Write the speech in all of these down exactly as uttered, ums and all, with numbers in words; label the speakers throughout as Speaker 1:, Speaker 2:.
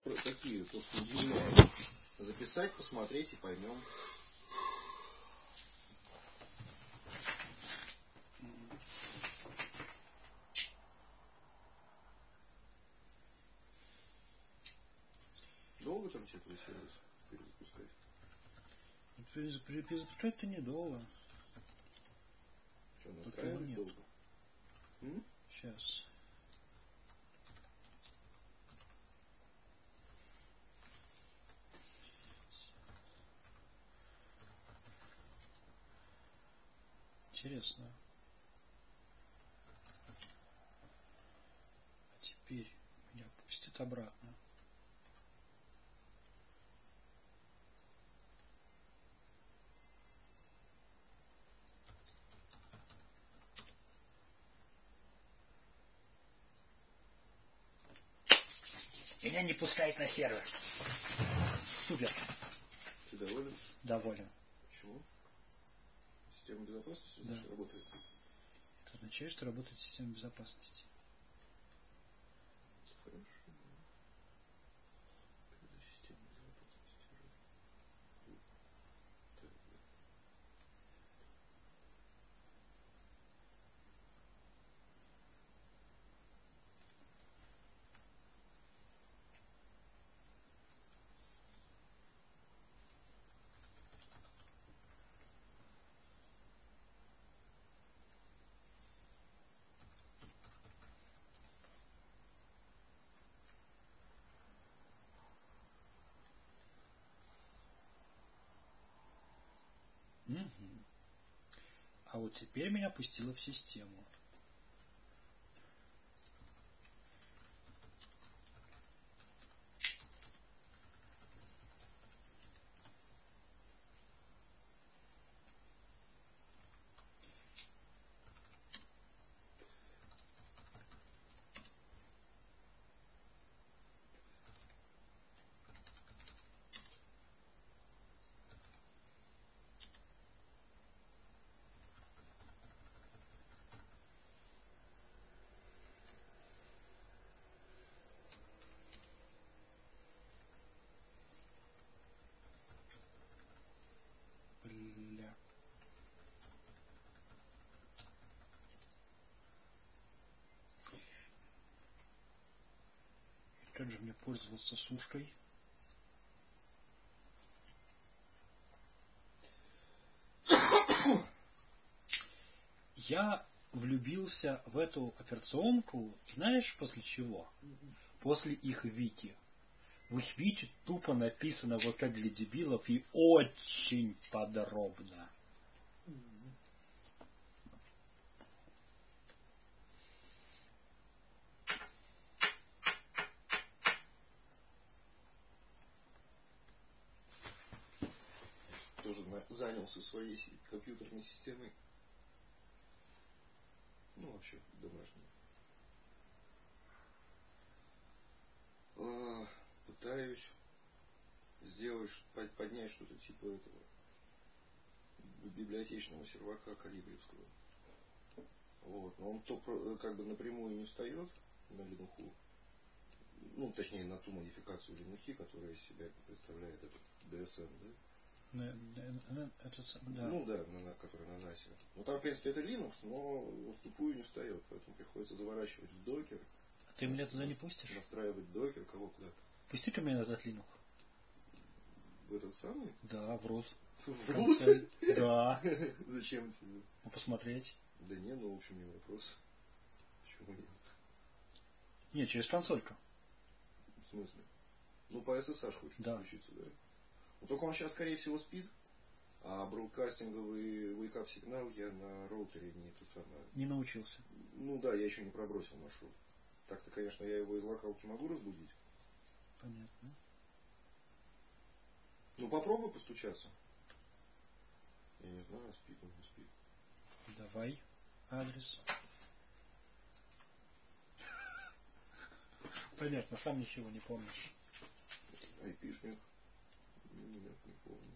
Speaker 1: такие, просто удивляют. Записать, посмотреть и поймем. Долго там тебе твой сервис перезапускать?
Speaker 2: Перезапускать-то недолго.
Speaker 1: Что, настраивать долго? М?
Speaker 2: Сейчас. Интересно. А теперь меня пустят обратно. Меня не пускает на сервер. Супер.
Speaker 1: Ты доволен?
Speaker 2: Доволен.
Speaker 1: Почему? Система безопасности
Speaker 2: да.
Speaker 1: работает?
Speaker 2: Это означает, что работает система безопасности.
Speaker 1: Хорошо. Когда система безопасности работает.
Speaker 2: Угу. А вот теперь меня пустило в систему. Бля. Как же мне пользоваться сушкой? Я влюбился в эту операционку, знаешь, после чего? После их вики. В их вики тупо написано вот как для дебилов и очень подробно.
Speaker 1: Тоже занялся своей компьютерной системой. Ну, вообще, домашней. А, пытаюсь сделать, поднять что-то типа этого библиотечного сервака калибревского. Вот. Но он то как бы напрямую не встает на Linux. Ну, точнее, на ту модификацию Linux, которая из себя представляет этот ди эс эм, да?
Speaker 2: Это, да.
Speaker 1: Ну да, на, который на насе. Ну там, в принципе, это Linux, но в тупую не встает, поэтому приходится заворачивать в докер.
Speaker 2: А ты меня туда не пустишь?
Speaker 1: Настраивать докер, кого куда?
Speaker 2: Пусти-ка меня на этот Linux.
Speaker 1: В этот самый?
Speaker 2: Да, в root.
Speaker 1: В root?
Speaker 2: Да.
Speaker 1: Зачем тебе?
Speaker 2: Ну, посмотреть.
Speaker 1: Да не, ну, в общем, не вопрос. Почему нет?
Speaker 2: Нет, через консольку.
Speaker 1: В смысле? Ну, по эс эс эйч хочешь
Speaker 2: да.
Speaker 1: подключиться, да? Ну, только он сейчас, скорее всего, спит. А бродкастинговый wake-up сигнал я на роутере не это самое.
Speaker 2: Не научился.
Speaker 1: Ну да, я еще не пробросил маршрут. Так-то, конечно, я его из локалки могу разбудить.
Speaker 2: Понятно.
Speaker 1: Ну попробуй постучаться. Я не знаю, спит он, не спит.
Speaker 2: Давай адрес. Понятно, сам ничего не помнишь.
Speaker 1: Айпишник. Нет, не помню.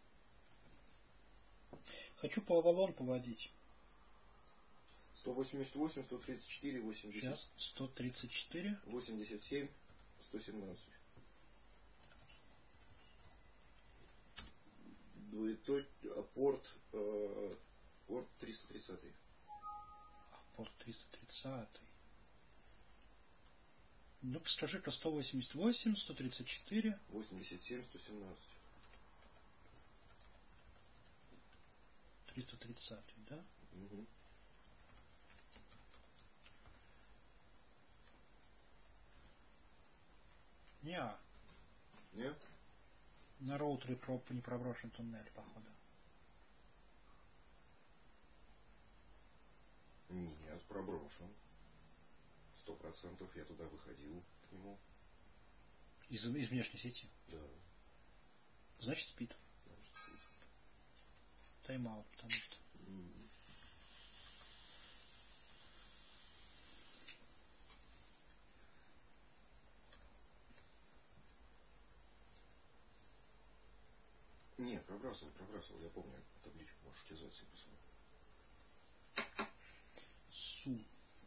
Speaker 2: Хочу по Авалон поводить.
Speaker 1: сто восемьдесят восемь, сто тридцать четыре, восемьдесят.
Speaker 2: Сейчас. сто тридцать четыре.
Speaker 1: восемьдесят семь, сто семнадцать. двоеточие, порт, э, порт триста тридцатый.
Speaker 2: Порт триста тридцатый. Ну, скажи-ка, сто восемьдесят восемь, сто тридцать четыре.
Speaker 1: восемьдесят семь, сто семнадцать.
Speaker 2: триста тридцатый, да?
Speaker 1: Угу.
Speaker 2: Не.
Speaker 1: Нет?
Speaker 2: На роутере проб не проброшен туннель, походу.
Speaker 1: Нет, проброшен. Сто процентов я туда выходил к нему.
Speaker 2: Из, из внешней сети?
Speaker 1: Да.
Speaker 2: Значит, спит.
Speaker 1: Значит, спит.
Speaker 2: Тайм-аут, потому что.
Speaker 1: Mm. Не, пробрасывал, пробрасывал, я помню табличку, можете записать посмотреть.
Speaker 2: Су.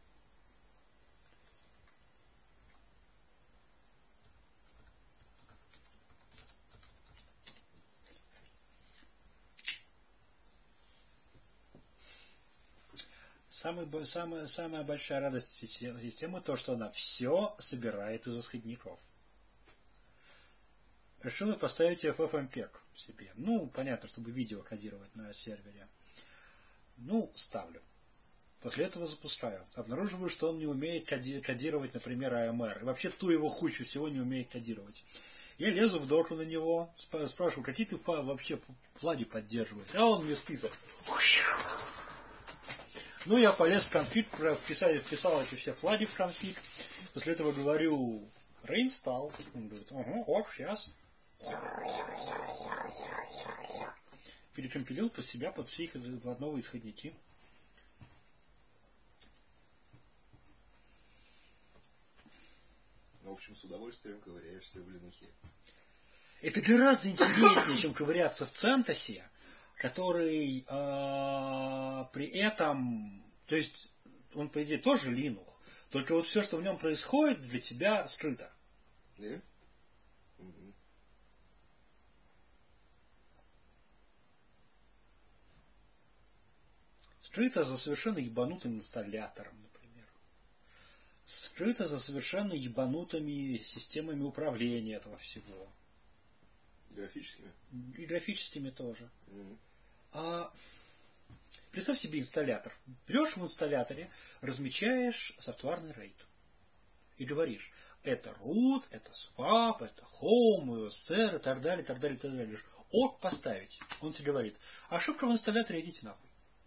Speaker 2: Самый, самая, самая большая радость системы, системы то, что она все собирает из исходников. Решила поставить эф эф эм пег себе. Ну, понятно, чтобы видео кодировать на сервере. Ну, ставлю. После этого запускаю. Обнаруживаю, что он не умеет коди- кодировать, например, эй эм эр. И вообще ту его кучу всего не умеет кодировать. Я лезу в доку на него, спра- спрашиваю, какие ты вообще флаги поддерживаешь. А он мне список. Ну, я полез в конфиг, вписал, вписал эти все флаги в конфиг. После этого говорю, reinstall. Он говорит, ага, ок, сейчас. Перекомпилил под себя, под все их новые исходники.
Speaker 1: В общем, с удовольствием ковыряешься в линухе.
Speaker 2: Это гораздо интереснее, чем ковыряться в Центосе, который э, при этом, то есть он, по идее, тоже Linux, только вот все, что в нем происходит, для тебя скрыто.
Speaker 1: Yeah? Mm-hmm.
Speaker 2: Скрыто за совершенно ебанутым инсталлятором, например. Скрыто за совершенно ебанутыми системами управления этого всего.
Speaker 1: Графическими?
Speaker 2: И графическими тоже.
Speaker 1: Mm-hmm.
Speaker 2: А, представь себе инсталлятор. Берешь в инсталляторе, размечаешь софтварный рейд. И говоришь, это root, это swap, это home, ю эс ар и так далее, так далее, так далее. Ок поставить. Он тебе говорит, ошибка в инсталляторе, идите нахуй.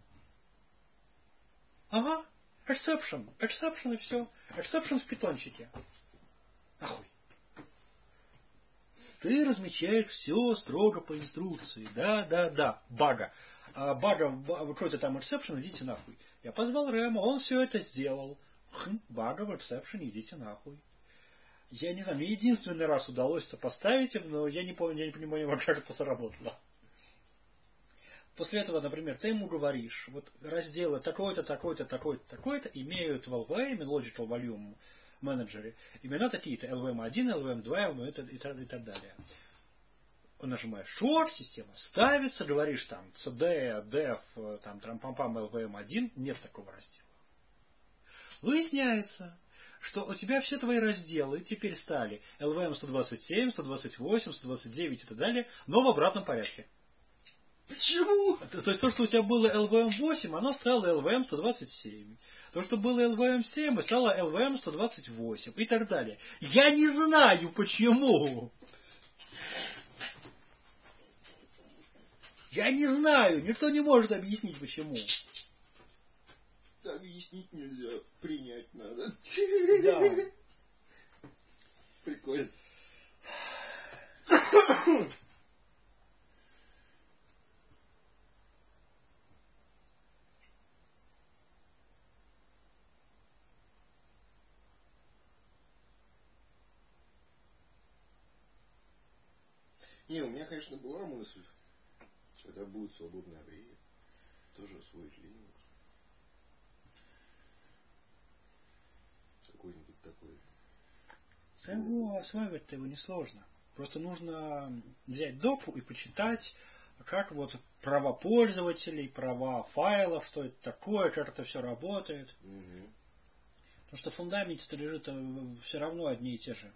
Speaker 2: Ага, exception, exception и все. Exception в питончике. Нахуй. Ты размечаешь все строго по инструкции. Да, да, да. Бага. А бага, какой-то там exception, идите нахуй. Я позвал Рэма, он все это сделал. Хм, бага в exception, идите нахуй. Я не знаю, мне единственный раз удалось это поставить, но я не помню, я не понимаю, как это сработало. После этого, например, ты ему говоришь, вот разделы такой-то, такой-то, такой-то, такой-то имеют в эл ви эм, Logical Volume Manager, имена такие-то, эл ви эм один, эл ви эм два, эл ви эм и, и, и так далее. Он нажимает Short, система ставится, говоришь там cd, def, там трампампам эл ви эм один, нет такого раздела. Выясняется, что у тебя все твои разделы теперь стали эл ви эм сто двадцать семь, сто двадцать восемь, сто двадцать девять и так далее, но в обратном порядке.
Speaker 1: Почему?
Speaker 2: То, то есть то, что у тебя было эл ви эм восемь, оно стало эл ви эм сто двадцать семь. То, что было эл ви эм семь, стало эл ви эм сто двадцать восемь и так далее. Я не знаю почему. Я не знаю. Никто не может объяснить почему.
Speaker 1: Объяснить нельзя, принять надо.
Speaker 2: Да.
Speaker 1: Прикольно. Не, у меня, конечно, была мысль, когда будет свободное время, тоже освоить Linux. Какой-нибудь такой.
Speaker 2: Да его осваивать-то его несложно. Просто нужно взять допу и почитать как вот права пользователей, права файлов, что это такое, как это все работает.
Speaker 1: Угу.
Speaker 2: Потому что в фундаменте-то лежит все равно одни и те же.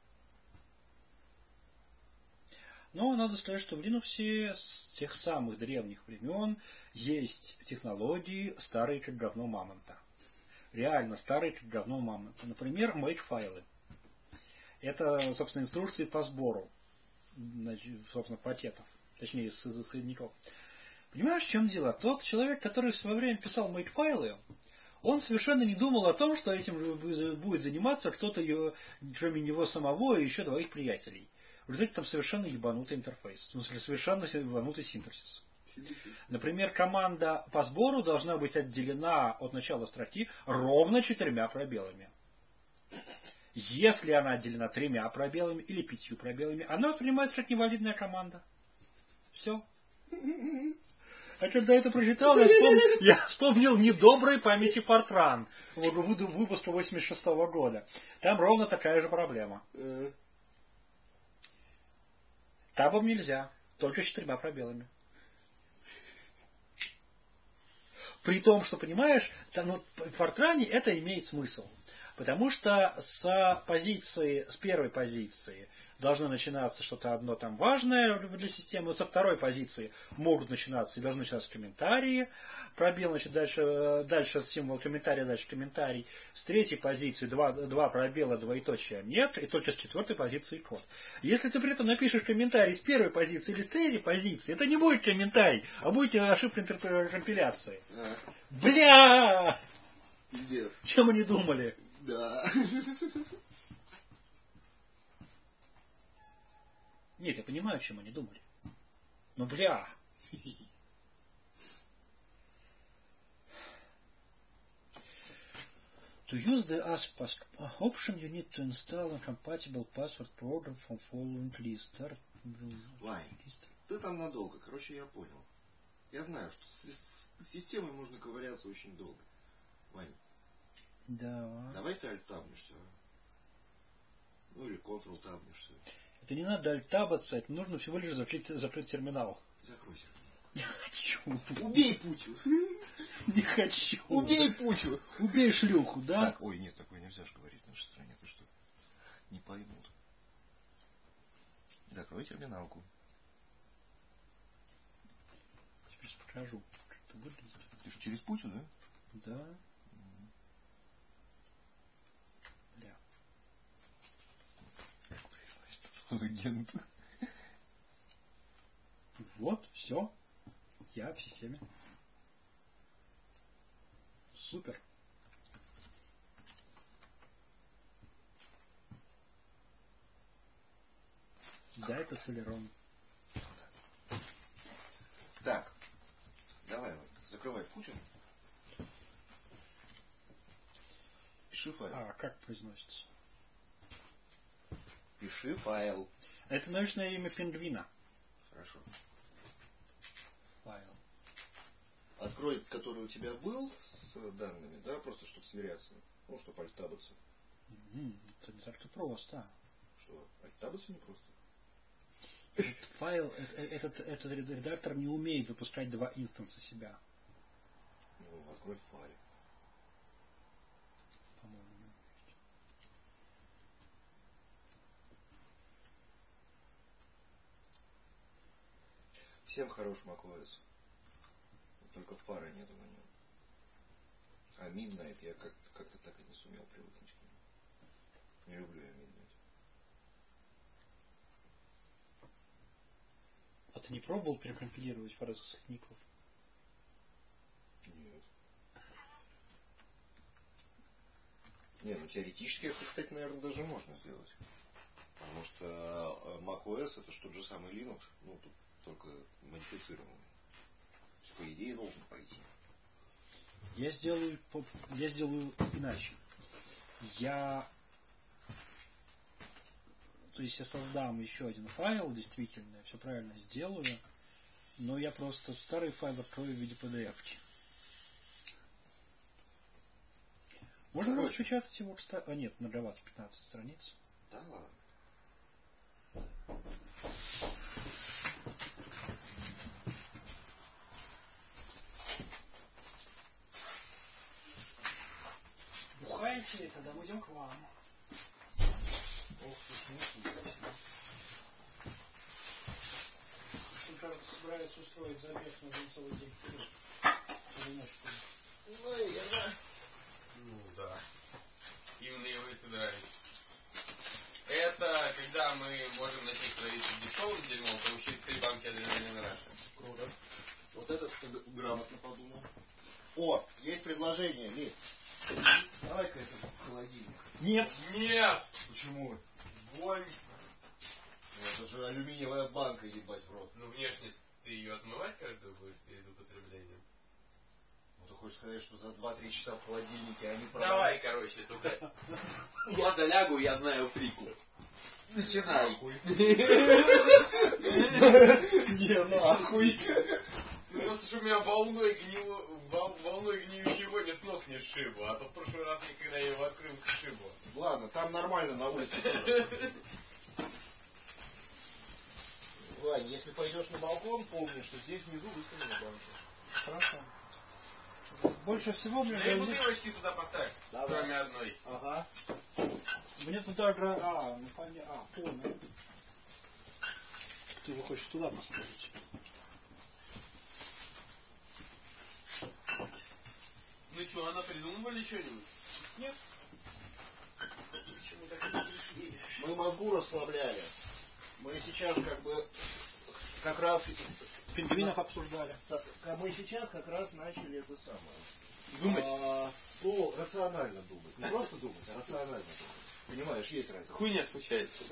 Speaker 2: Но надо сказать, что в Linux с тех самых древних времен есть технологии, старые как говно мамонта. Реально старые как говно мамонта. Например, make-файлы. Это, собственно, инструкции по сбору, значит, собственно, пакетов. Точнее, из исходников. Понимаешь, в чем дело? Тот человек, который в свое время писал make-файлы, он совершенно не думал о том, что этим будет заниматься кто-то, кроме него самого и еще двоих приятелей. В результате там совершенно ебанутый интерфейс. В смысле, совершенно ебанутый синтаксис. Например, команда по сбору должна быть отделена от начала строки ровно четырьмя пробелами. Если она отделена тремя пробелами или пятью пробелами, она воспринимается как невалидная команда. Все. А когда это прочитал, я вспомнил, я вспомнил недоброй памяти Fortran, выпуска восемьдесят шестого года. Там ровно такая же проблема. Табом нельзя, только с четырьмя пробелами. При том, что, понимаешь, там, ну, в Fortran это имеет смысл. Потому что с позиции, с первой позиции должно начинаться что-то одно там важное для системы, со второй позиции могут начинаться и должны начинаться комментарии, пробел, значит, дальше, дальше символ комментария, дальше комментарий, с третьей позиции два, два пробела, двоеточия нет, и только с четвертой позиции код. Если ты при этом напишешь комментарий с первой позиции или с третьей позиции, это не будет комментарий, а будет ошибка компиляции.
Speaker 1: А.
Speaker 2: Бля!
Speaker 1: Пиздец.
Speaker 2: Чем они думали?
Speaker 1: Да.
Speaker 2: Нет, я понимаю, о чем они думали. Но бля. To use the ASP option, you need to install a compatible password program from following list.
Speaker 1: Вань, ты там надолго. Короче, я понял. Я знаю, что с системой можно ковыряться очень долго. Вань.
Speaker 2: Да.
Speaker 1: Давай ты альт-табнешься. Ну или контрол-табнешься.
Speaker 2: Это не надо альт-табаться, это нужно всего лишь закрыть, закрыть терминал.
Speaker 1: Закрой терминал.
Speaker 2: Не хочу.
Speaker 1: Убей Путю.
Speaker 2: Не хочу.
Speaker 1: Убей Путю.
Speaker 2: Убей шлюху, да?
Speaker 1: Так, ой, нет, такое нельзя же говорить в нашей стране. Ты что? Не поймут. Закрой терминалку.
Speaker 2: Теперь покажу, как это выглядит.
Speaker 1: Ты что, через Путю, да?
Speaker 2: Да. Бля.
Speaker 1: Агент.
Speaker 2: Вот, все. Я в системе. Супер. Да, это Celeron.
Speaker 1: Так. Давай, вот, закрывай Путин. Пиши файл.
Speaker 2: А, как произносится?
Speaker 1: Пиши файл.
Speaker 2: Это научное имя пингвина.
Speaker 1: Хорошо.
Speaker 2: Файл.
Speaker 1: Открой, который у тебя был с данными, да, просто чтобы сверяться. Ну, чтобы альтабаться.
Speaker 2: М-м, это не так-то просто.
Speaker 1: Что, альтабаться не просто?
Speaker 2: Этот файл, этот, этот редактор не умеет запускать два инстанса себя.
Speaker 1: Ну, открой в файле.
Speaker 2: По-моему, не умеет.
Speaker 1: Всем хорош macOS. Только фара нету на нем. А Midnight я как- как-то так и не сумел привыкнуть к нему. Не люблю я Midnight.
Speaker 2: А ты не пробовал перекомпилировать файлы с исходников?
Speaker 1: Нет. Не, ну теоретически это, кстати, наверное, даже можно сделать. Потому что macOS это что, тот же самый Linux, ну тут только модифицированный. То есть, по идее, должен пойти.
Speaker 2: Я сделаю, я сделаю иначе. Я, то есть я создам еще один файл, действительно, я все правильно сделаю, но я просто старый файл открою в виде пи ди эф-ки. Можно было распечатать его, кстати. А нет, многовато, пятнадцать страниц.
Speaker 1: Да ладно.
Speaker 2: Алексей, тогда мы идем к вам.
Speaker 1: Ох, ты
Speaker 2: Он, кажется, собирается устроить забег на целый день вперед. Одиночку.
Speaker 1: Наверное.
Speaker 3: Ну да. Именно его и собирались. Это когда мы можем начать строиться дешевым дерьмом, получить три банки адреналина Раша.
Speaker 1: Круто. Вот этот ты грамотно подумал. О, есть предложение, Ли. Давай-ка это в холодильник.
Speaker 2: Нет.
Speaker 3: Нет!
Speaker 1: Почему?
Speaker 3: Вонь.
Speaker 1: Ну, это же алюминиевая банка, ебать в рот.
Speaker 3: Ну внешне ты ее отмывать каждую будешь перед употреблением?
Speaker 1: Ну ты хочешь сказать, что за два-три часа в холодильнике они
Speaker 3: Давай, короче, только я залягу, я знаю фрику. Начинай.
Speaker 1: Не, нахуй.
Speaker 3: Ну просто что меня волной гнило, волной гниющей вони с ног не сшибло, а то в прошлый раз, когда я его открыл, сшибло.
Speaker 1: Ладно, там нормально на улице тоже. Вань, если пойдешь на балкон, помни, что здесь внизу выставлена банка.
Speaker 2: Хорошо. Больше всего мне...
Speaker 3: Да и бутылочки туда поставь,
Speaker 1: Давай.
Speaker 3: кроме одной.
Speaker 1: Ага.
Speaker 2: Мне туда... А, ну понятно. А, понял. Ты его хочешь туда поставить.
Speaker 3: Ну что, она придумывали что-нибудь?
Speaker 2: Нет.
Speaker 3: Почему так не пришли?
Speaker 1: Мы мозгу расслабляли. Мы сейчас как бы как раз...
Speaker 2: Пингвинов обсуждали.
Speaker 1: Так, а мы сейчас как раз начали это самое.
Speaker 3: Думать?
Speaker 1: А, ну, рационально думать. Не просто думать, а рационально думать. Понимаешь, есть разница.
Speaker 3: Хуйня случается.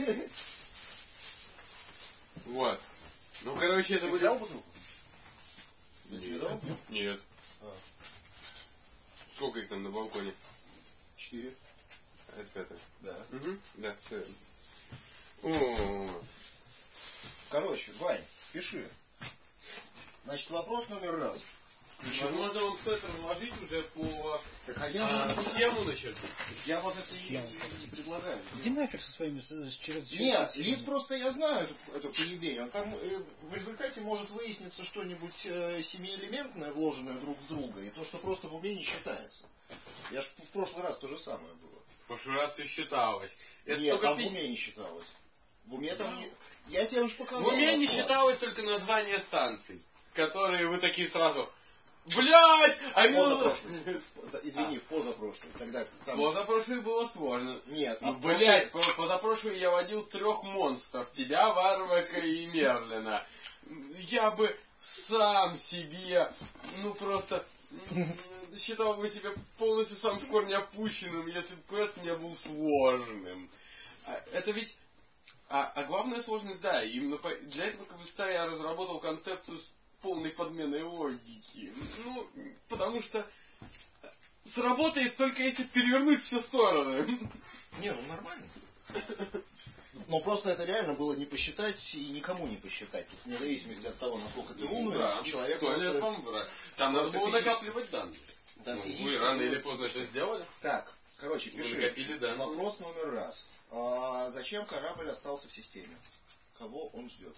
Speaker 3: Вот. Ну, короче, это
Speaker 1: Ты
Speaker 3: будет...
Speaker 1: взял бутылку? Я тебе дал?
Speaker 3: Нет.
Speaker 1: А,
Speaker 3: Сколько их там на балконе?
Speaker 1: четыре.
Speaker 3: А это пятое.
Speaker 1: Да.
Speaker 3: Угу. Да, все верно. О.
Speaker 1: Короче, Вань, пиши. Значит, вопрос номер раз.
Speaker 3: Возможно, вам стоит разложить уже по
Speaker 1: Так, а я,
Speaker 3: а,
Speaker 1: вот,
Speaker 3: схему начать.
Speaker 1: я вот это и, и предлагаю.
Speaker 2: Иди нафиг со своими... Через,
Speaker 1: Нет, Лиз просто я знаю эту, эту поебень. Он там э, в результате может выясниться что-нибудь э, семиэлементное, вложенное друг в друга, и то, что просто в уме не считается. Я ж в прошлый раз то же самое было.
Speaker 3: В прошлый раз все считалось. Это
Speaker 1: Нет,
Speaker 3: только
Speaker 1: там
Speaker 3: пись...
Speaker 1: в уме не считалось. В уме там... Не... Я тебе уже показал.
Speaker 3: В уме не
Speaker 1: расклад.
Speaker 3: считалось только название станций, которые вы такие сразу... Блядь! А
Speaker 1: Позапрошлый. Извини, позапрошлый. Тогда там...
Speaker 3: Позапрошлый было сложно.
Speaker 1: Нет,
Speaker 3: Ну,
Speaker 1: а
Speaker 3: блядь,
Speaker 1: прошлый-
Speaker 3: позапрошлый я водил трех монстров. Тебя, Варвака и Мерлина. Я бы сам себе, ну просто, считал бы себя полностью сам в корне опущенным, если бы квест не был сложным. Это ведь... А, а главная сложность, да, именно по... для этого как бы я разработал концепцию с полной подменой логики. Ну, потому что сработает только если перевернуть все стороны.
Speaker 1: Не, ну нормально. Но просто это реально было не посчитать и никому не посчитать. Тут вне зависимости от того, насколько ты умный,
Speaker 3: Да,
Speaker 1: человек
Speaker 3: кто
Speaker 1: просто...
Speaker 3: это вам брать? Там надо
Speaker 1: просто
Speaker 3: было
Speaker 1: физически-
Speaker 3: накапливать данные.
Speaker 1: Да,
Speaker 3: Ну, вы
Speaker 1: физически
Speaker 3: рано
Speaker 1: было-
Speaker 3: или поздно это сделали?
Speaker 1: Так, короче,
Speaker 3: Вы
Speaker 1: пиши.
Speaker 3: накопили данные.
Speaker 1: Вопрос номер раз. А зачем корабль остался в системе? Кого он ждет?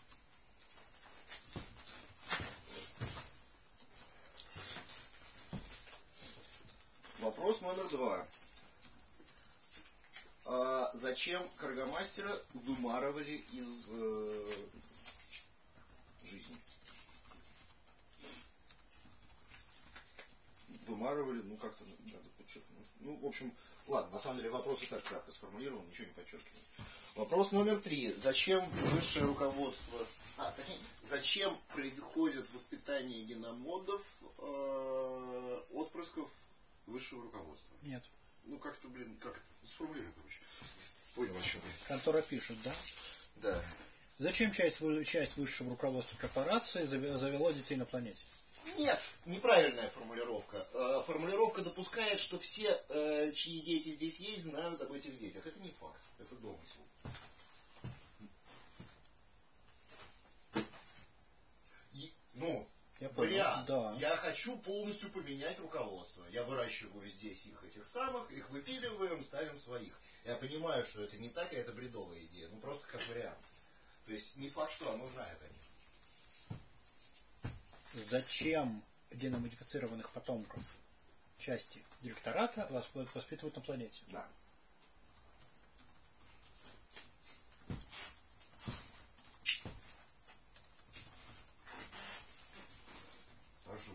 Speaker 1: Вопрос номер два. А зачем Каргомастера вымарывали из э, жизни? Вымарывали, ну как-то надо подчеркнуть. Ну, в общем, ладно, на самом деле вопрос и так кратко сформулирован, ничего не подчеркиваю. Вопрос номер три. Зачем высшее руководство... А, точнее, зачем происходит воспитание геномодов э, отпрысков высшего руководства?
Speaker 2: Нет.
Speaker 1: Ну, как-то, блин, как это? Сформулируем, короче. Понял, о чем я.
Speaker 2: Контора пишет, да?
Speaker 1: Да.
Speaker 2: Зачем часть, вы- часть высшего руководства корпорации заве- завело детей на планете?
Speaker 1: Нет, неправильная формулировка. Э, Формулировка допускает, что все, э, чьи дети здесь есть, знают об этих детях. Это не факт, это домысел. И, ну,
Speaker 2: Я понял.
Speaker 1: вариант.
Speaker 2: Да.
Speaker 1: Я хочу полностью поменять руководство. Я выращиваю здесь их этих самых, их выпиливаем, ставим своих. Я понимаю, что это не так, и это бредовая идея. Ну, просто как вариант. То есть не факт, что оно знает о них.
Speaker 2: Зачем геномодифицированных потомков части директората воспитывают на планете.
Speaker 1: Да. Хорошо.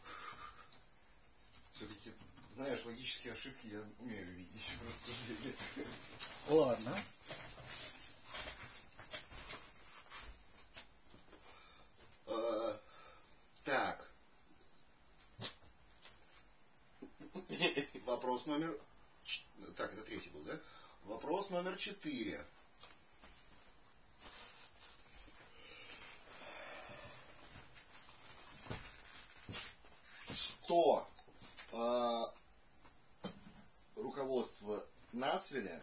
Speaker 1: Все-таки, знаешь, логические ошибки я умею видеть в рассуждении.
Speaker 2: Ладно.
Speaker 1: А, так. Вопрос номер... Так, это третий был, да? Вопрос номер четыре. Что э, руководство Нацвеля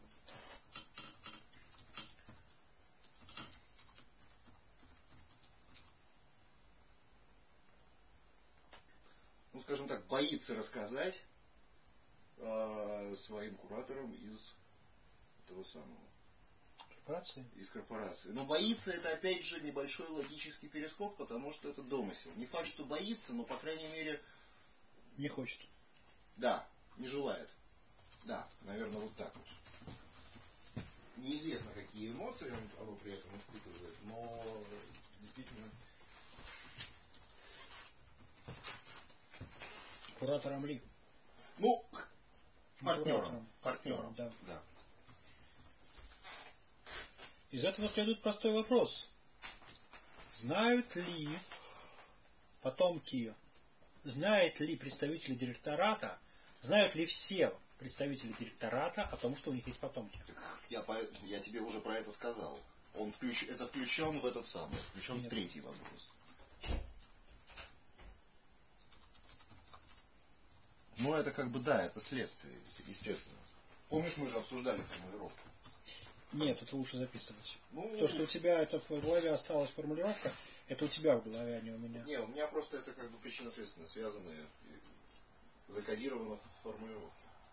Speaker 1: ну, скажем так, боится рассказать э, своим кураторам из того самого.
Speaker 2: Корпорации?
Speaker 1: Из корпорации. Но боится это опять же небольшой логический перескок, потому что это домысел. Не факт, что боится, но по крайней мере...
Speaker 2: Не хочет.
Speaker 1: Да, не желает. Да, наверное, вот так вот. Неизвестно, какие эмоции он, оно при этом испытывает, но действительно...
Speaker 2: Куратором ли?
Speaker 1: Ну, партнером.
Speaker 2: Куратором.
Speaker 1: Партнером,
Speaker 2: да.
Speaker 1: да.
Speaker 2: Из этого следует простой вопрос. Знают ли потомки, знают ли представители директората, знают ли все представители директората о том, что у них есть потомки?
Speaker 1: Я, по, я тебе уже про это сказал. Он включ, это включен в этот самый, включен Нет. в третий вопрос. Ну, это как бы, да, это следствие, естественно. Помнишь, мы же обсуждали формулировку?
Speaker 2: Нет, это лучше записывать.
Speaker 1: Ну,
Speaker 2: То, что у тебя это в голове осталась формулировка, это у тебя в голове, а не у меня.
Speaker 1: Не, у меня просто это как бы причинно-следственно связанные, закодировано в формулировке.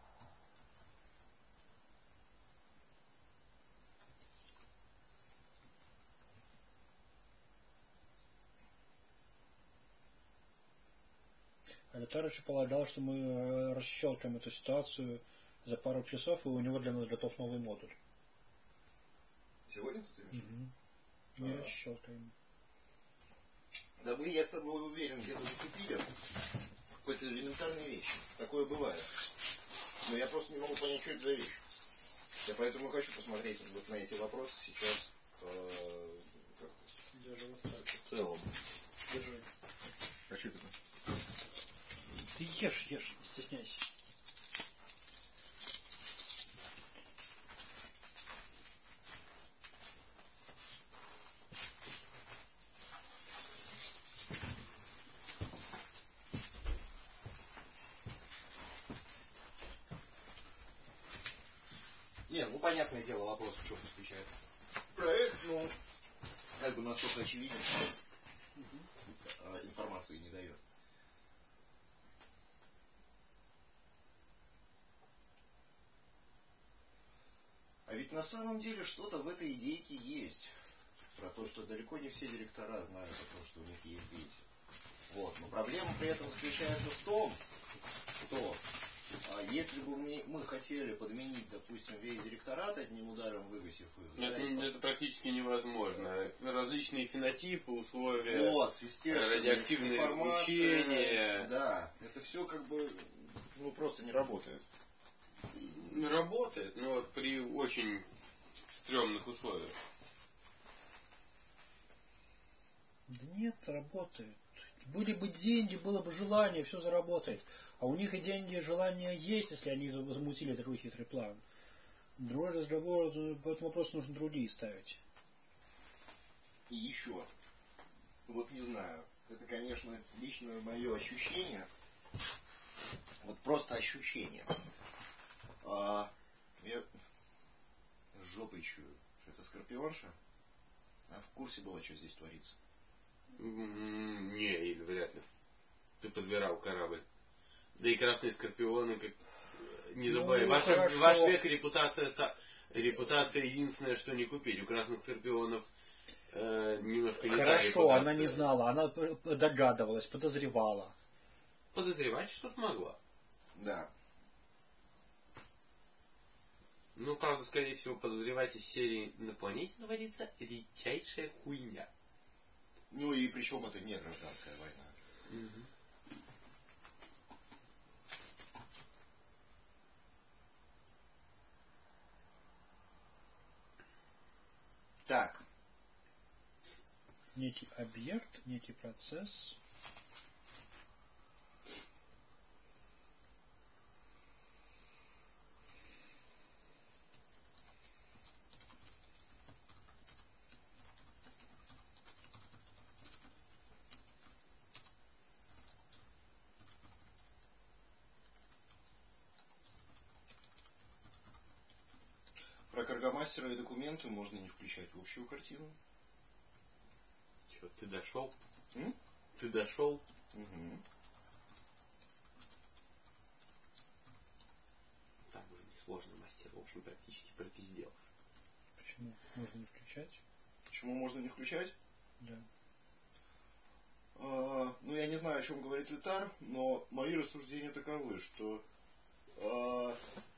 Speaker 2: Алитарыч полагал, что мы расщелкаем эту ситуацию за пару часов, и у него для нас готов новый модуль.
Speaker 1: Сегодня ты имеешь?
Speaker 2: Угу. Не расщелкаем.
Speaker 1: Да мы, я с тобой уверен, где-то закупили какой-то элементарной вещи. Такое бывает. Но я просто не могу понять, что это за вещь. Я поэтому хочу посмотреть вот на эти вопросы сейчас э, в целом.
Speaker 2: Держи.
Speaker 1: А что это?
Speaker 2: Ты ешь, ешь, не стесняйся.
Speaker 1: Нет, ну понятное дело, вопрос в чем заключается. Проект, ну, как бы настолько очевиден, что угу. информации не дает. А ведь на самом деле что-то в этой идейке есть. Про то, что далеко не все директора знают о том, что у них есть дети. Вот. Но проблема при этом заключается в том, что а если бы мы, мы хотели подменить, допустим, весь директорат одним ударом, вывесив их...
Speaker 3: Это,
Speaker 1: да,
Speaker 3: это практически невозможно. Различные фенотипы, условия,
Speaker 1: вот,
Speaker 3: радиоактивное излучение.
Speaker 1: Да, это все как бы ну, просто не работает.
Speaker 3: Работает, но при очень стрёмных условиях.
Speaker 2: Да нет, работает. Были бы деньги, было бы желание, все заработает. А у них и деньги, и желание есть, если они замутили такой хитрый план. Другой разговор, по этому вопросу нужно другие ставить.
Speaker 1: И еще. Вот не знаю. Это, конечно, лично мое ощущение. Вот просто ощущение. А, я жопой чую, что это Скорпионша. Она в курсе была, что здесь творится.
Speaker 3: Не, или вряд ли. Ты подбирал корабль. Да и красные скорпионы, как... не забывай, ну, ваш, ваш век репутация, репутация единственное, что не купить. У красных скорпионов э, немножко не
Speaker 2: Хорошо, та репутация. Она не знала, она догадывалась, подозревала.
Speaker 3: Подозревать что-то могла.
Speaker 1: Да.
Speaker 3: Ну, правда, скорее всего, подозревать из серии «На планете наводится редчайшая хуйня».
Speaker 1: Ну и причем это не гражданская война.
Speaker 3: Угу.
Speaker 1: Так.
Speaker 2: Некий объект, некий процесс.
Speaker 1: Про Каргомастера и документы можно не включать в общую картину.
Speaker 3: Че, ты дошел?
Speaker 1: М?
Speaker 3: Ты дошел?
Speaker 1: Угу.
Speaker 3: Там уже несложно, мастер, в общем, практически пропиздел.
Speaker 2: Почему можно не включать?
Speaker 1: Почему можно не включать?
Speaker 2: Да.
Speaker 1: А, ну, я не знаю, о чем говорит Летар, но мои рассуждения таковы, что а,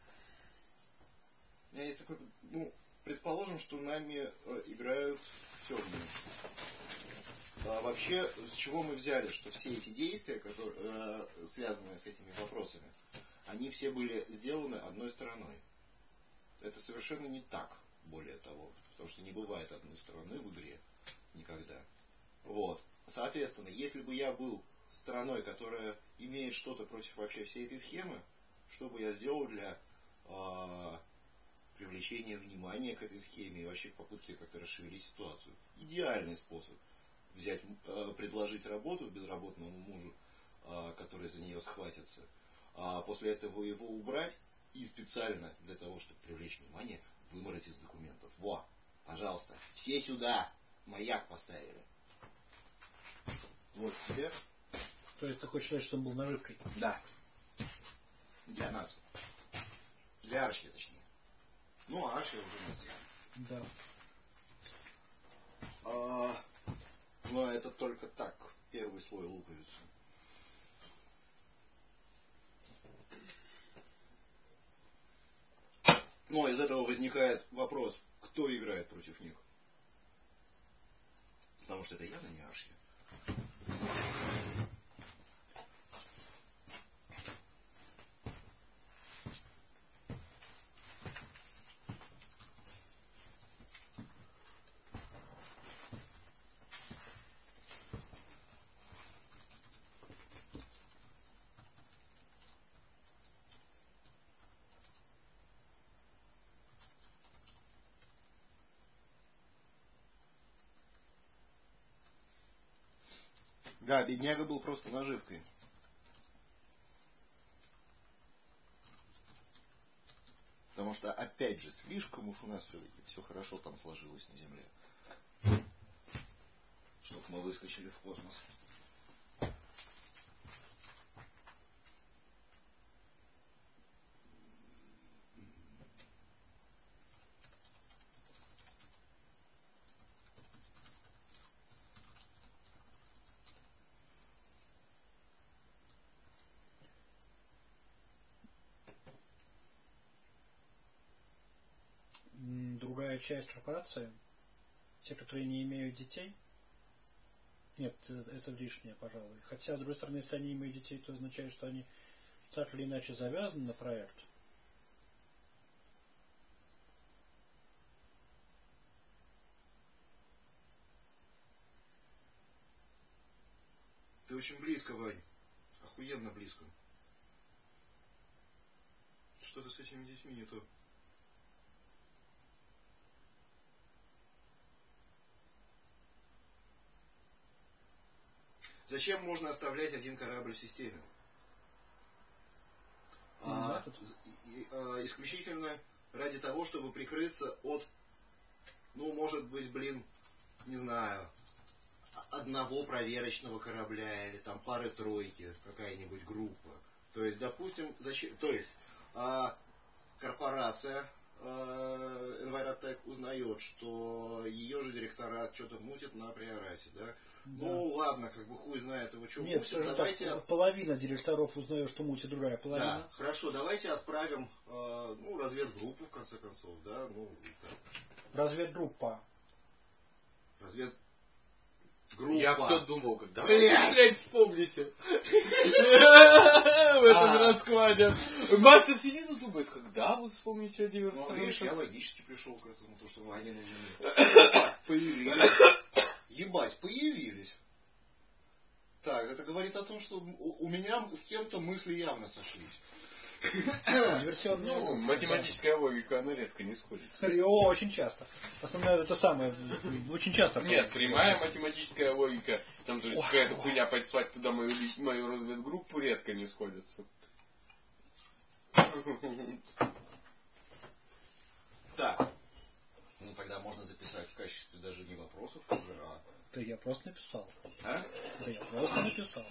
Speaker 1: у меня есть такой, ну, предположим, что нами а, играют темные. А вообще, с чего мы взяли, что все эти действия, которые, а, связанные с этими вопросами, они все были сделаны одной стороной. Это совершенно не так, более того, потому что не бывает одной стороны в игре никогда. Вот. Соответственно, если бы я был стороной, которая имеет что-то против вообще всей этой схемы, что бы я сделал для э, привлечения внимания к этой схеме и вообще попытки как-то расшевелить ситуацию? Идеальный способ взять, э, предложить работу безработному мужу, э, который за нее схватится, а после этого его убрать и специально для того, чтобы привлечь внимание, вымороть из документов. Во, пожалуйста, все сюда маяк поставили. Вот тебе.
Speaker 2: То есть ты хочешь сказать, что он был наживкой?
Speaker 1: Да. Для нас. Для Арчи, точнее. Ну, а Арчи уже нас.
Speaker 2: Да.
Speaker 1: А, но это только так. Первый слой луковицы. Но из этого возникает вопрос, кто играет против них. Потому что это явно не Арчи. Да, бедняга был просто наживкой. Потому что, опять же, слишком уж у нас все-таки все хорошо там сложилось на Земле. Чтоб мы выскочили в космос.
Speaker 2: Другая часть корпорации, те, которые не имеют детей, нет, это лишнее, пожалуй. Хотя, с другой стороны, если они имеют детей, то означает, что они так или иначе завязаны на проект.
Speaker 1: Ты очень близко, Вань. Охуенно близко. Что-то с этими детьми не то. Зачем можно оставлять один корабль в системе? А,
Speaker 2: тут...
Speaker 1: и, а, исключительно ради того, чтобы прикрыться от, ну, может быть, блин, не знаю, одного проверочного корабля или там пары-тройки, какая-нибудь группа. То есть, допустим, зачем, то есть, а, корпорация э, Envirotech узнает, что ее же директорат что-то мутит на приорате, да? Да. Ну ладно, как бы хуй знает его, что
Speaker 2: Нет,
Speaker 1: мутит. Давайте...
Speaker 2: так, половина директоров узнает, что мутит другая половина.
Speaker 1: Да, хорошо, давайте отправим э, ну, разведгруппу, в конце концов, да? Ну, так.
Speaker 2: Разведгруппа.
Speaker 1: Разведгруппа.
Speaker 3: Я все думал, когда
Speaker 1: Блядь!
Speaker 3: вы, блядь, вспомните. В этом раскладе. Мастер сидит и думает, когда вы вспомните о диверсантах?
Speaker 1: Ну, видишь, я логически пришел к этому, то, что они нужны. Появились. Ебать, появились. Так, это говорит о том, что у меня с кем-то мысли явно сошлись.
Speaker 3: Ну, математическая логика, она редко не сходится.
Speaker 2: О, очень часто. Основное это самое, очень часто.
Speaker 3: Нет, прямая математическая логика, там же какая-то хуйня подслать туда мою, мою разведгруппу редко не сходится.
Speaker 1: Так. Ну тогда можно записать в качестве даже не вопросов уже, а...
Speaker 2: Да я просто написал.
Speaker 1: А?
Speaker 2: Да я просто написал.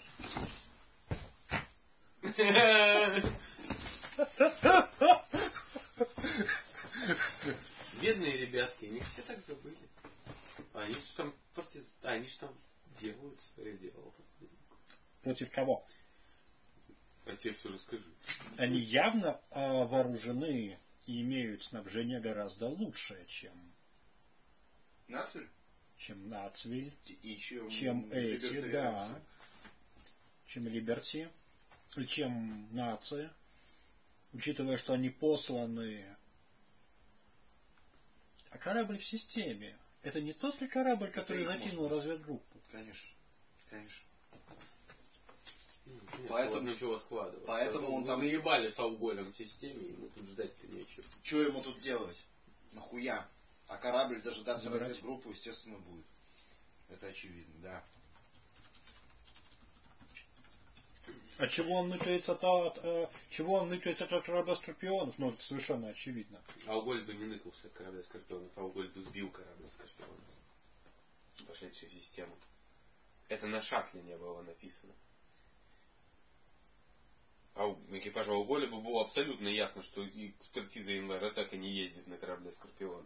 Speaker 3: Бедные ребятки, они все так забыли. Они же там против... а, они же там делают свое дело.
Speaker 2: Против кого?
Speaker 3: А тебе все расскажи.
Speaker 2: Они явно э, вооружены и имеют снабжение гораздо лучшее, чем
Speaker 1: Нацвиль?
Speaker 2: чем Нацвиль,
Speaker 1: И чем,
Speaker 2: чем эти, да, чем Либерти, и чем нации, учитывая, что они посланы. А корабль в системе. Это не тот ли корабль, который закинул разведгруппу?
Speaker 1: Конечно, конечно.
Speaker 3: Нет,
Speaker 1: поэтому
Speaker 3: ничего складывать.
Speaker 1: Поэтому он там
Speaker 3: наебали с алголем в системе, ему тут ждать-то нечего.
Speaker 1: Что ему тут делать? Нахуя? А корабль дожидаться разведгруппу, естественно, будет. Это очевидно, да.
Speaker 2: А чего он ныкается от, от э, чего он ныкается от корабля Скорпионов? Ну, это совершенно очевидно.
Speaker 3: Алголь бы не ныкался от корабля Скорпионов, Алголь бы сбил корабль Скорпионов, пошедший в систему. Это на шаттле не было написано. А у экипажа Алголя бы было абсолютно ясно, что экспертиза Envirotech не ездит на корабле Скорпионов.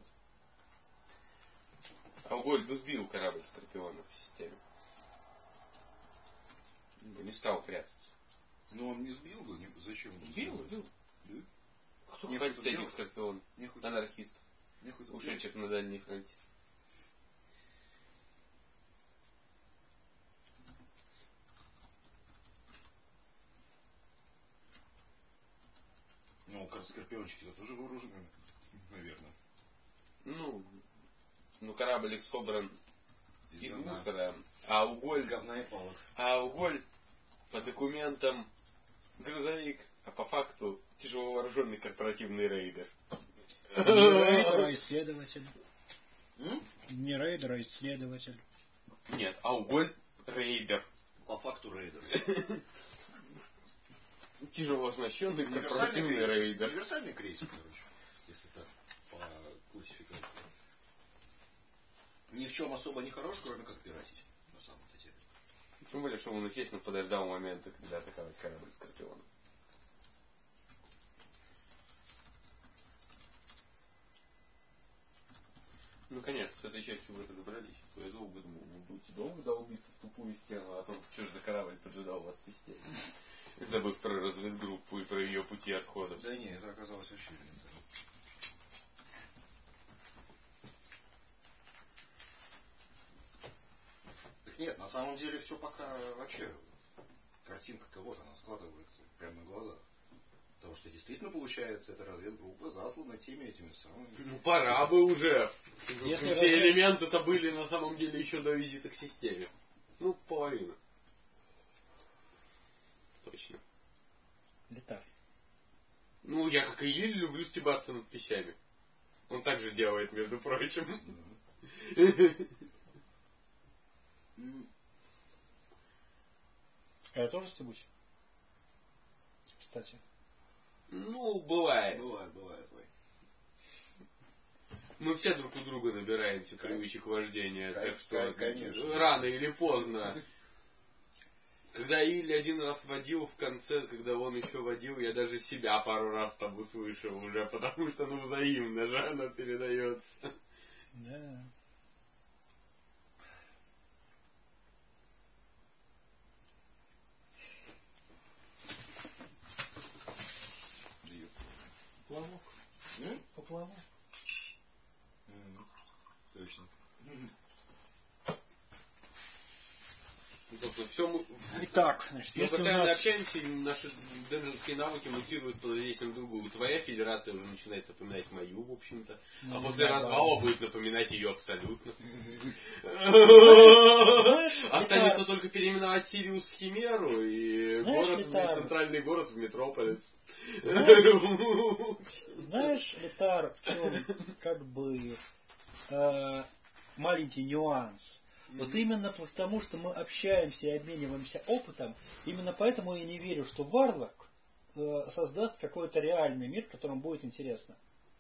Speaker 3: Алголь бы сбил корабль Скорпионов в системе. Не стал прятаться.
Speaker 1: Но он не сбил бы, не, зачем?
Speaker 3: Сбил, сбил.
Speaker 1: Да?
Speaker 3: Кто хватит этих Скорпионов? Анархистов, ушедших на Дальний фронте.
Speaker 1: Ну, скорпиончики-то тоже вооружены, наверное.
Speaker 3: Ну, ну корабль их собран из, из мусора, а уголь...
Speaker 1: Из говна и палок.
Speaker 3: А уголь по документам грузовик, а по факту тяжело вооруженный корпоративный рейдер.
Speaker 2: Не рейдер, а исследователь.
Speaker 1: М?
Speaker 2: Не рейдер, а исследователь.
Speaker 3: Нет, а уголь рейдер.
Speaker 1: По факту рейдер.
Speaker 3: Тяжело оснащенный корпоративный
Speaker 1: крейсер,
Speaker 3: рейдер.
Speaker 1: Универсальный крейсер, короче, если так, по классификации. Ни в чем особо не хорош, кроме как пиратить, на самом-то деле.
Speaker 3: Тем более, что он, естественно, подождал момента, когда атаковать корабль Скорпиона. Ну, конечно, с этой частью вы разобрались. То я долго думал, вы будете долго долбиться в тупую стену о том, что же за корабль поджидал вас в системе. Забыв про разведгруппу и про ее пути отхода.
Speaker 1: Да не, это оказалось вообще не так. Так нет, на самом деле все пока вообще картинка кого-то, она складывается прямо на глазах. Потому что действительно получается, эта разведгруппа заслана теми этими самыми.
Speaker 3: Ну пора бы уже.
Speaker 2: Если
Speaker 3: все
Speaker 2: развед...
Speaker 3: элементы-то были на самом деле еще до визита к системе. Ну, половина. Точно.
Speaker 2: Летали.
Speaker 3: Ну, я как и Иль люблю стебаться над пищами. Он так же делает, между прочим.
Speaker 2: А я тоже стебусь? Кстати.
Speaker 3: Ну, бывает.
Speaker 1: Бывает, бывает, ой.
Speaker 3: Мы все друг у друга набираемся привычек вождения,
Speaker 1: Кай,
Speaker 3: так что
Speaker 1: конечно.
Speaker 3: рано или поздно Когда Иль один раз водил в конце, когда он еще водил, я даже себя пару раз там услышал уже, потому что ну взаимно же она передается.
Speaker 2: Да. Поплавок.
Speaker 1: М?
Speaker 2: Поплавок.
Speaker 1: М, Точно.
Speaker 3: Ну, собственно, все мы...
Speaker 2: Итак, значит,
Speaker 3: Мы
Speaker 2: если у
Speaker 3: постоянно
Speaker 2: нас...
Speaker 3: общаемся, и наши денджерские навыки мутируют под воздействием друг друга. Твоя федерация уже начинает напоминать мою, в общем-то.
Speaker 2: Ну,
Speaker 3: А после
Speaker 2: да,
Speaker 3: развала
Speaker 2: да.
Speaker 3: будет напоминать ее абсолютно.
Speaker 2: Знаешь,
Speaker 3: Останется
Speaker 2: Литар,
Speaker 3: только переименовать Сириус в Химеру и
Speaker 2: Знаешь,
Speaker 3: город,
Speaker 2: Литар,
Speaker 3: центральный город в Метрополис.
Speaker 2: Знаешь, знаешь, Литар, в чем как бы э, маленький нюанс? Вот именно потому, что мы общаемся и обмениваемся опытом, именно поэтому я не верю, что Варлок э, создаст какой-то реальный мир, в котором будет интересно.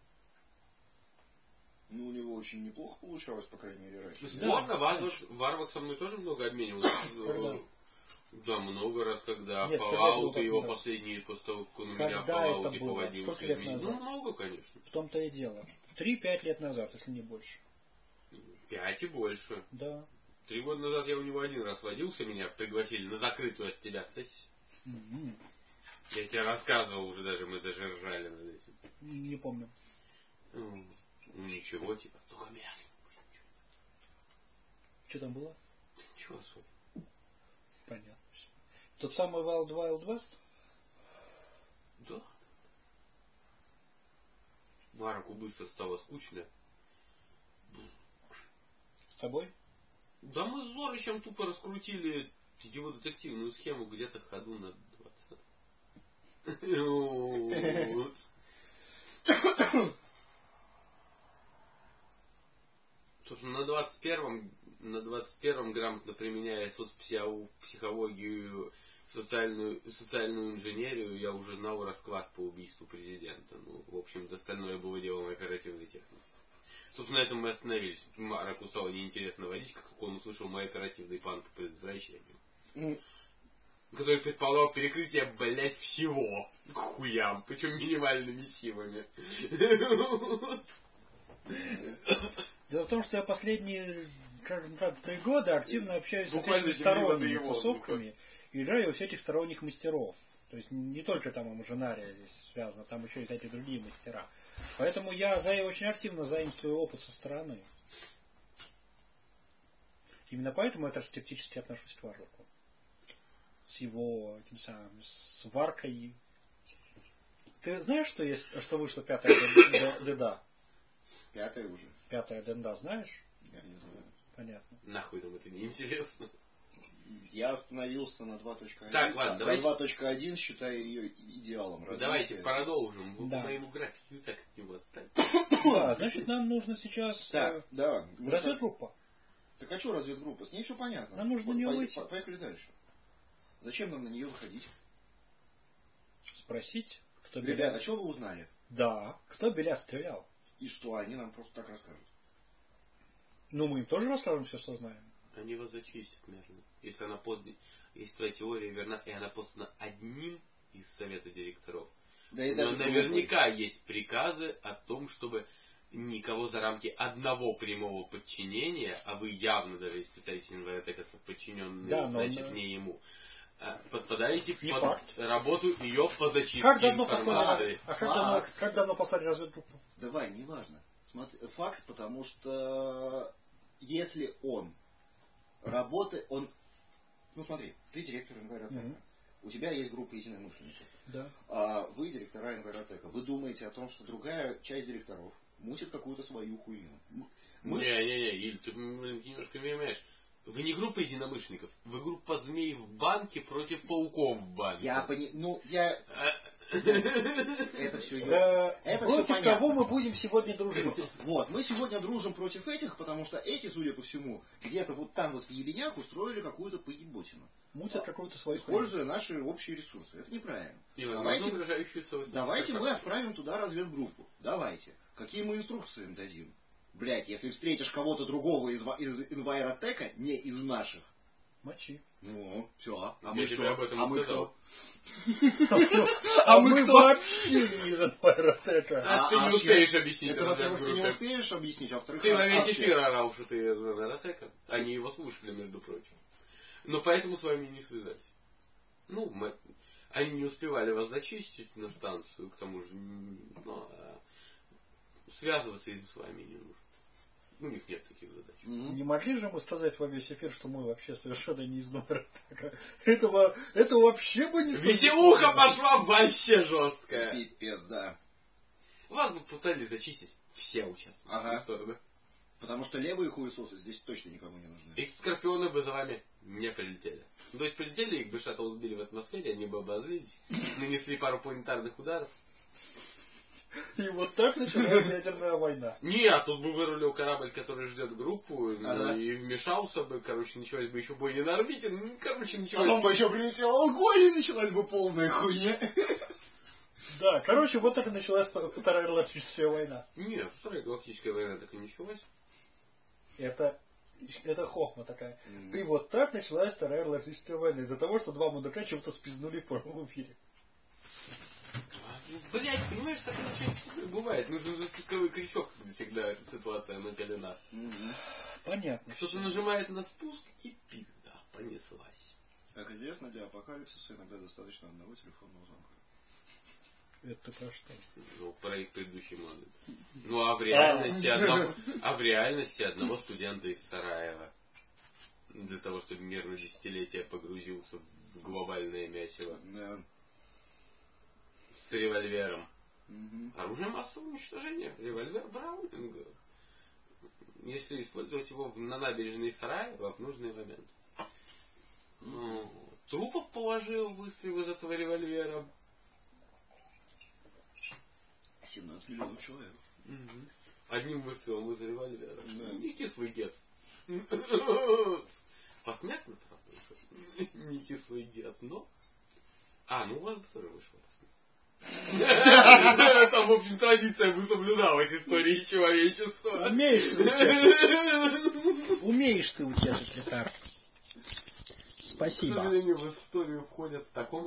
Speaker 1: Ну, у него очень неплохо получалось, по крайней мере, раньше.
Speaker 3: Сборно,
Speaker 2: Да,
Speaker 3: Варвак, Варвак со мной тоже много обменивался.
Speaker 2: Когда?
Speaker 3: Да, много раз, когда
Speaker 2: Нет, когда это
Speaker 3: Fallout
Speaker 2: было
Speaker 3: и
Speaker 2: последний
Speaker 3: его
Speaker 2: раз?
Speaker 3: последний, после того, как он у меня в
Speaker 2: Когда это
Speaker 3: Fallout
Speaker 2: было?
Speaker 3: поводил.
Speaker 2: Сколько лет
Speaker 3: Ну,
Speaker 2: назад?
Speaker 3: много, конечно.
Speaker 2: В том-то и дело. Три-пять лет назад, если не больше.
Speaker 3: Пять и больше.
Speaker 2: Да.
Speaker 3: Три года назад я у него один раз водился, меня пригласили на закрытую от тебя сессию.
Speaker 2: М-м.
Speaker 3: Я тебе рассказывал уже даже, мы даже ржали над этим.
Speaker 2: Не помню.
Speaker 3: Ну, ну, ничего, типа, только мясо.
Speaker 2: Что там было?
Speaker 3: Ничего особенного.
Speaker 2: Понятно. Тот самый Wild Wild West?
Speaker 3: Да. Мараку быстро стало скучно.
Speaker 2: С тобой?
Speaker 3: Да мы с Зорычем тупо раскрутили его детективную схему где-то ходу на двадцать. Собственно, на двадцать первом, на двадцать первом грамотно применяя соцпсихологию, социальную, социальную инженерию, я уже знал расклад по убийству президента. Ну, в общем-то, остальное было делом оперативной техники. Собственно, на этом мы остановились. Мараку стало неинтересно водить, как только он услышал мой оперативный план по предотвращению. Mm. Который предполагал перекрытие, блять, всего. К хуям. Причем минимальными силами.
Speaker 2: Дело в том, что я последние, скажем так, три года активно общаюсь
Speaker 3: Буквально
Speaker 2: с сторонними тусовками и играю у всяких сторонних мастеров. То есть не только там Амажинария здесь связано, там еще и всякие другие мастера. Поэтому я за, очень активно заимствую опыт со стороны. Именно поэтому я так скептически отношусь к Варлоку. С его, тем самым, с варкой. Ты знаешь, что есть, что вышло пятая Денда?
Speaker 1: Пятая уже.
Speaker 2: Пятая Денда, знаешь?
Speaker 1: Я не знаю.
Speaker 2: Понятно.
Speaker 3: Нахуй нам это не интересно.
Speaker 1: Я остановился на два точка один.
Speaker 3: Так, ладно,
Speaker 1: а
Speaker 3: давайте...
Speaker 1: два точка один считаю ее идеалом развития.
Speaker 3: Давайте продолжим. Вы
Speaker 2: да.
Speaker 3: по моему графику и так от него отстали.
Speaker 2: Да, значит, нам нужно сейчас...
Speaker 1: Так, да.
Speaker 2: Разведгруппа.
Speaker 1: Так а что разведгруппа? С ней все понятно.
Speaker 2: Нам нужно на нее выйти.
Speaker 1: Поехали дальше. Зачем нам на нее выходить?
Speaker 2: Спросить, кто
Speaker 1: Ребята,
Speaker 2: Белят...
Speaker 1: а что вы узнали?
Speaker 2: Да, кто Белят стрелял.
Speaker 1: И что, они нам просто так расскажут?
Speaker 2: Ну, мы им тоже расскажем все, что знаем.
Speaker 3: Они вас зачистят, наверное. Если она под... Если твоя теория верна, и она послана одним из совета директоров.
Speaker 1: Да и
Speaker 3: но
Speaker 1: даже
Speaker 3: наверняка группой. Есть приказы о том, чтобы никого за рамки одного прямого подчинения, а вы явно, даже если представитель Инвайотекаса подчиненный, да, значит, но... не ему, подпадаете
Speaker 2: не
Speaker 3: под
Speaker 2: факт.
Speaker 3: Работу ее по зачистке
Speaker 2: как давно
Speaker 3: информации.
Speaker 2: А как давно, как давно послали разведгруппу?
Speaker 1: Давай, неважно. Смотри, факт, потому что если он работает, он... Ну смотри, ты директор Инвайротека. Угу. У тебя есть группа единомышленников.
Speaker 2: Да.
Speaker 1: А вы директора Инвайротека. Вы думаете о том, что другая часть директоров мутит какую-то свою хуйню.
Speaker 3: Мы... Не-не-не, Иль, ты немножко понимаешь. Вы не группа единомышленников, вы группа змей в банке против пауков в банке.
Speaker 1: Я понимаю, ну я... Это все
Speaker 2: это против кого мы будем сегодня дружить?
Speaker 1: Вот, мы сегодня дружим против этих, потому что эти, судя по всему, где-то вот там вот в ебенях устроили какую-то поеботину.
Speaker 2: Мутят какую-то свою
Speaker 1: используя наши общие ресурсы. Это неправильно.
Speaker 3: И давайте,
Speaker 1: давайте мы отправим туда разведгруппу. Давайте. Какие мы инструкции им дадим? Блять, если встретишь кого-то другого из, из Инвайротека, не из наших,
Speaker 2: Мочи.
Speaker 1: Ну, все. А
Speaker 3: Я
Speaker 1: мы
Speaker 3: тебе
Speaker 1: что?
Speaker 3: об этом
Speaker 1: А
Speaker 3: не
Speaker 1: мы
Speaker 3: сказал.
Speaker 1: кто?
Speaker 2: А
Speaker 1: мы
Speaker 2: мы
Speaker 1: кто?
Speaker 2: вообще не из Энерготека.
Speaker 3: А ты
Speaker 1: а
Speaker 3: не
Speaker 1: ж
Speaker 3: успеешь
Speaker 1: я-
Speaker 3: объяснить.
Speaker 1: Это,
Speaker 3: это
Speaker 1: во-первых,
Speaker 3: в
Speaker 1: ты не
Speaker 3: группе.
Speaker 1: успеешь объяснить, а во-вторых,
Speaker 3: Ты
Speaker 1: а-
Speaker 3: на весь
Speaker 1: вообще.
Speaker 3: эфир орал, что ты из Энерготека. Они его слушали, между прочим. Но поэтому с вами не связались. Ну, мы... они не успевали вас зачистить на станцию, к тому же, ну, а связываться им с вами не нужно. У них нет таких задач.
Speaker 1: Мгм.
Speaker 2: Не могли же мы сказать во весь эфир, что мы вообще совершенно не из Энерготека? Этого, этого вообще бы не...
Speaker 3: Веселуха пошла вообще жесткая.
Speaker 1: Пипец, да.
Speaker 3: Вас бы пытались зачистить все участники
Speaker 1: Ага.
Speaker 3: стороны.
Speaker 1: Потому что левые хуесосы здесь точно никому не нужны.
Speaker 3: И скорпионы бы за вами не прилетели. То есть прилетели, их бы шаттл сбили в атмосфере, они бы обозлились, нанесли пару планетарных ударов.
Speaker 2: И вот так началась ядерная война.
Speaker 3: Нет, тут бы вырулил корабль, который ждет группу, ну,
Speaker 1: Ага.
Speaker 3: и вмешался бы, короче, началась бы еще бойня на орбите, ну, короче, началась...
Speaker 1: Потом бы еще прилетел огонь и началась бы полная хуйня.
Speaker 2: Да, короче, вот так и началась Вторая Галактическая война.
Speaker 3: Нет, Вторая Галактическая война так и началась.
Speaker 2: Это, это хохма такая.
Speaker 1: Мгм.
Speaker 2: И вот так началась Вторая Галактическая война. Из-за того, что два мудака чего-то спизнули в прямом эфире.
Speaker 3: Блять, понимаешь, так иначе бывает. Нужен же спусковой крючок, когда всегда ситуация накалена.
Speaker 1: Мгм.
Speaker 2: Понятно.
Speaker 3: Кто-то
Speaker 2: всё.
Speaker 3: нажимает на спуск и пизда, понеслась.
Speaker 1: Как известно, для апокалипсиса иногда достаточно одного телефонного звонка.
Speaker 2: Это про что?
Speaker 3: Ну, про их предыдущий модуль. Ну, а в реальности одного, а в реальности одного студента из Сараева. Для того, чтобы мир на десятилетия погрузился в глобальное месиво.
Speaker 1: Да.
Speaker 3: С револьвером.
Speaker 1: Мгм.
Speaker 3: Оружие массового уничтожения. Револьвер Браунинга. Если использовать его в- на набережной Сараева в нужный момент. Ну, трупов положил выстрел из этого револьвера.
Speaker 1: семнадцать миллионов человек.
Speaker 3: Мгм. Одним выстрелом из револьвера.
Speaker 1: Да.
Speaker 3: Не кислый гет. Посмертно, правда? Не кислый гет, но... А, ну у вас бы тоже вышло посмертно. Там, в общем, традиция бы соблюдалась истории человечества.
Speaker 2: Умеешь ты утешить. Умеешь ты утешить, Летар.
Speaker 3: К
Speaker 2: Спасибо.
Speaker 3: сожалению, в историю входят в таком